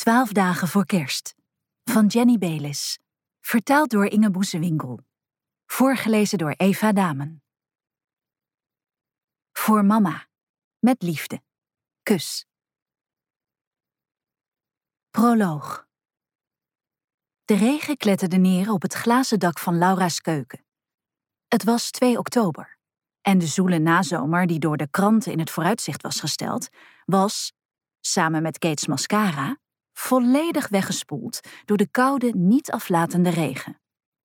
12 dagen voor kerst. Van Jenny Bayliss. Vertaald door Inge Boesewinkel. Voorgelezen door Eva Damen. Voor mama. Met liefde. Kus. Proloog. De regen kletterde neer op het glazen dak van Laura's keuken. Het was 2 oktober. En de zoele nazomer die door de kranten in het vooruitzicht was gesteld, was, samen met Kate's mascara, volledig weggespoeld door de koude, niet aflatende regen.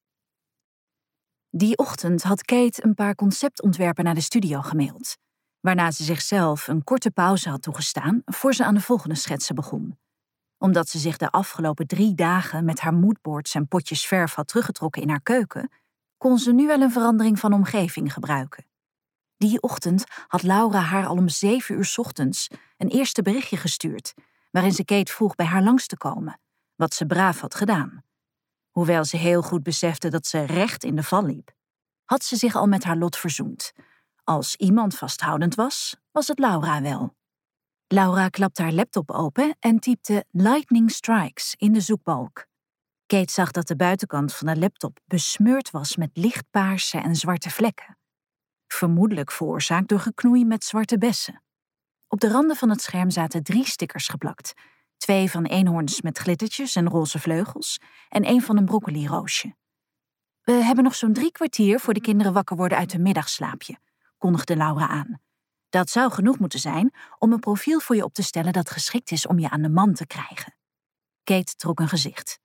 Die ochtend had Kate een paar conceptontwerpen naar de studio gemaild, waarna ze zichzelf een korte pauze had toegestaan voor ze aan de volgende schetsen begon. Omdat ze zich de afgelopen 3 dagen met haar moodboards en potjes verf had teruggetrokken in haar keuken, kon ze nu wel een verandering van omgeving gebruiken. Die ochtend had Laura haar al om 7 uur 's ochtends een eerste berichtje gestuurd, waarin ze Kate vroeg bij haar langs te komen, wat ze braaf had gedaan. Hoewel ze heel goed besefte dat ze recht in de val liep, had ze zich al met haar lot verzoend. Als iemand vasthoudend was, was het Laura wel. Laura klapte haar laptop open en typte Lightning Strikes in de zoekbalk. Kate zag dat de buitenkant van de laptop besmeurd was met lichtpaarse en zwarte vlekken. Vermoedelijk veroorzaakt door geknoei met zwarte bessen. Op de randen van het scherm zaten 3 stickers geplakt. 2 van eenhoorns met glittertjes en roze vleugels en 1 van een broccoliroosje. We hebben nog zo'n 3 kwartier voor de kinderen wakker worden uit hun middagslaapje, kondigde Laura aan. Dat zou genoeg moeten zijn om een profiel voor je op te stellen dat geschikt is om je aan de man te krijgen. Kate trok een gezicht.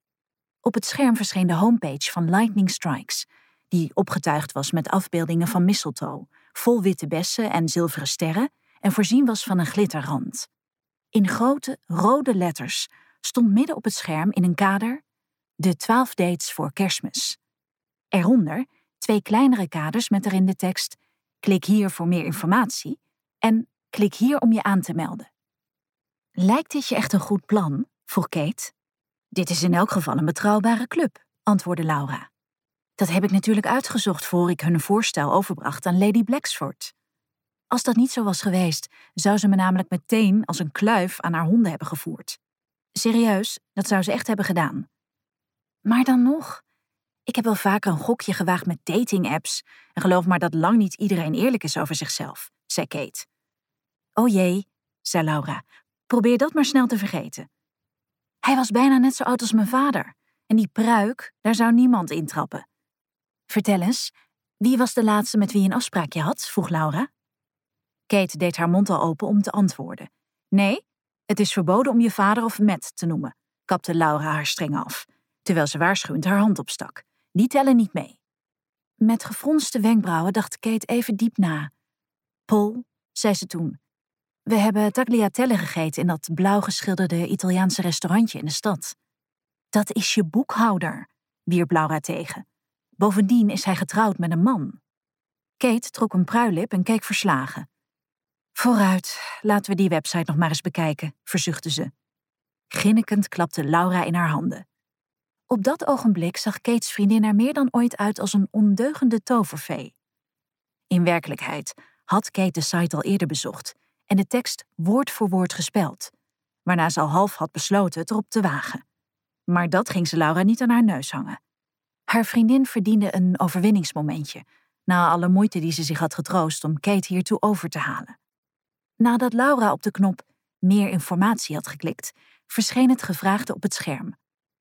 Op het scherm verscheen de homepage van Lightning Strikes, die opgetuigd was met afbeeldingen van mistletoe, vol witte bessen en zilveren sterren en voorzien was van een glitterrand. In grote, rode letters stond midden op het scherm in een kader de 12 dates voor Kerstmis. Eronder 2 kleinere kaders met erin de tekst klik hier voor meer informatie en klik hier om je aan te melden. Lijkt dit je echt een goed plan? Vroeg Kate. Dit is in elk geval een betrouwbare club, antwoordde Laura. Dat heb ik natuurlijk uitgezocht voor ik hun voorstel overbracht aan Lady Blacksford. Als dat niet zo was geweest, zou ze me namelijk meteen als een kluif aan haar honden hebben gevoerd. Serieus, dat zou ze echt hebben gedaan. Maar dan nog, ik heb wel vaker een gokje gewaagd met dating-apps en geloof maar dat lang niet iedereen eerlijk is over zichzelf, zei Kate. O jee, zei Laura, probeer dat maar snel te vergeten. Hij was bijna net zo oud als mijn vader en die pruik, daar zou niemand intrappen. Vertel eens, wie was de laatste met wie je een afspraakje had? Vroeg Laura. Kate deed haar mond al open om te antwoorden. Nee, het is verboden om je vader of Matt te noemen, kapte Laura haar streng af, terwijl ze waarschuwend haar hand opstak. Die tellen niet mee. Met gefronste wenkbrauwen dacht Kate even diep na. Paul, zei ze toen, we hebben tagliatelle gegeten in dat blauw geschilderde Italiaanse restaurantje in de stad. Dat is je boekhouder, wierp Laura tegen. Bovendien is hij getrouwd met een man. Kate trok een pruilip en keek verslagen. Vooruit, laten we die website nog maar eens bekijken, verzuchtte ze. Grinnikend klapte Laura in haar handen. Op dat ogenblik zag Kate's vriendin er meer dan ooit uit als een ondeugende toverfee. In werkelijkheid had Kate de site al eerder bezocht en de tekst woord voor woord gespeld, waarna ze al half had besloten het erop te wagen. Maar dat ging ze Laura niet aan haar neus hangen. Haar vriendin verdiende een overwinningsmomentje, na alle moeite die ze zich had getroost om Kate hiertoe over te halen. Nadat Laura op de knop meer informatie had geklikt, verscheen het gevraagde op het scherm.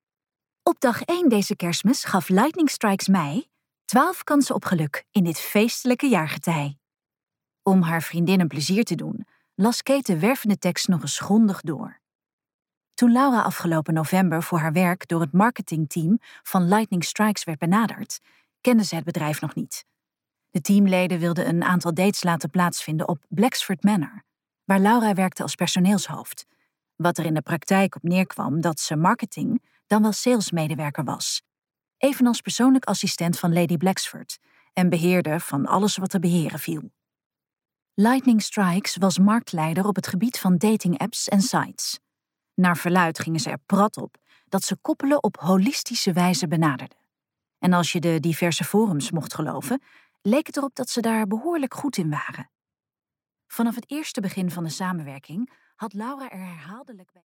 Op dag 1 deze Kerstmis gaf Lightning Strikes mij 12 kansen op geluk in dit feestelijke jaargetij. Om haar vriendin een plezier te doen, las Kate de wervende tekst nog eens grondig door. Toen Laura afgelopen november voor haar werk door het marketingteam van Lightning Strikes werd benaderd, kende ze het bedrijf nog niet. De teamleden wilden een aantal dates laten plaatsvinden op Blacksford Manor, waar Laura werkte als personeelshoofd, wat er in de praktijk op neerkwam dat ze marketing dan wel salesmedewerker was, evenals persoonlijk assistent van Lady Blacksford en beheerder van alles wat te beheren viel. Lightning Strikes was marktleider op het gebied van datingapps en sites. Naar verluidt gingen ze er prat op dat ze koppelen op holistische wijze benaderden. En als je de diverse forums mocht geloven, leek het erop dat ze daar behoorlijk goed in waren. Vanaf het eerste begin van de samenwerking had Laura er herhaaldelijk bij